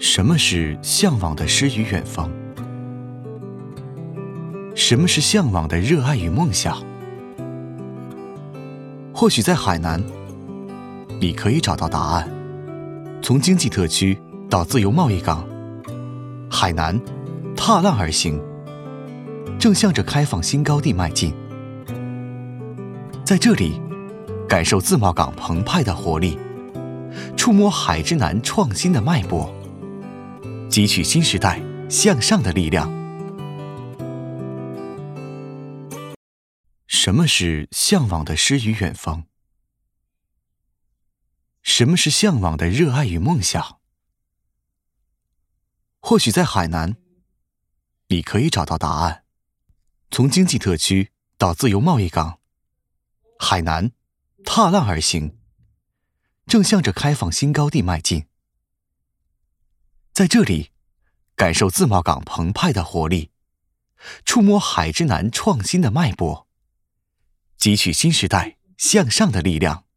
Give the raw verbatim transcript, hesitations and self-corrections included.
什么是向往的诗与远方？什么是向往的热爱与梦想？或许在海南，你可以找到答案。从经济特区到自由贸易港，海南踏浪而行，正向着开放新高地迈进。在这里，感受自贸港澎湃的活力，触摸海之南创新的脉搏，汲取新时代向上的力量。什么是向往的诗与远方？什么是向往的热爱与梦想？或许在海南，你可以找到答案。从经济特区到自由贸易港，海南踏浪而行，正向着开放新高地迈进。在这里，感受自贸港澎湃的活力，触摸海之南创新的脉搏，汲取新时代向上的力量。